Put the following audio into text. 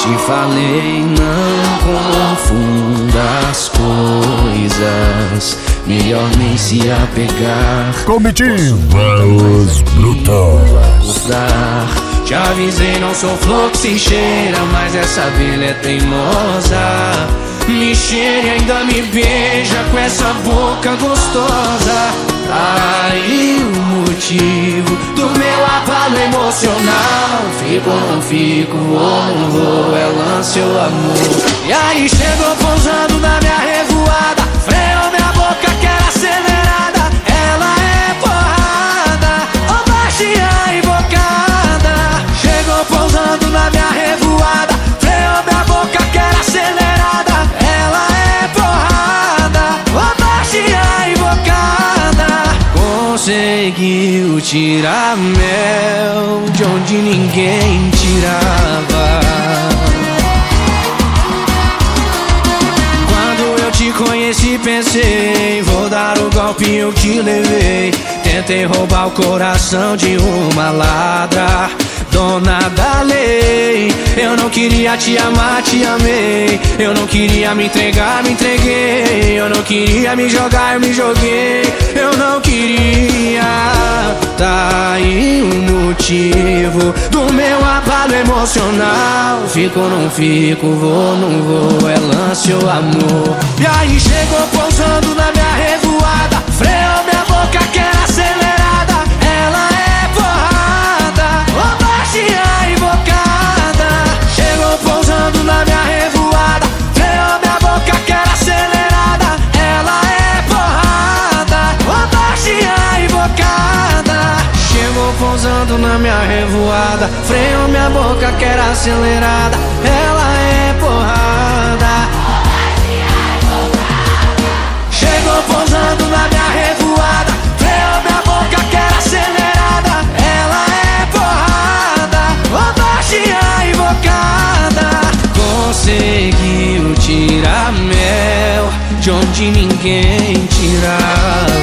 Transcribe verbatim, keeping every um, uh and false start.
Te falei, não confunda as coisas, melhor nem se apegar. Comitiva Os Brutos. Te avisei, não sou flor que se cheira, mas essa abelha é teimosa. Me cheira e ainda me beija com essa boca gostosa. Aí o motivo do meu abalo emocional. Fico ou não fico, vou não vou, é lance ou amor. E aí chegou pousando na minha revoada, freou minha boca que era acelerada. Ela é porrada, ou baixinha invocada. Chegou pousando na minha revoada, freou minha boca que era acelerada. Ela é porrada, ou baixinha invocada. Conseguiu tirar mel de onde ninguém tirava. Quando eu te conheci pensei, vou dar o golpe eu te levei. Tentei roubar o coração de uma ladra, dona da lei. Eu não queria te amar, te amei. Eu não queria me entregar, me entreguei. Eu não queria me jogar, eu me joguei. Eu não queria. Tá aí o motivo do meu abalo emocional. Fico ou não fico, vou não vou, é lance ou amor. E aí chegou pousando na minha revoada, freou minha boca que era acelerada. Ela é porrada, ou baixinha invocada. Chegou pousando na minha revoada, freou minha boca que era acelerada. Ela é porrada, ou baixinha invocada. Chegou pousando na minha revoada, freou minha boca que era acelerada. Ela é porrada. Chegou pousando na minha revoada, freou minha boca que era acelerada. Ela é porrada, ou baixinha invocada. Conseguiu tirar mel de onde ninguém tirava.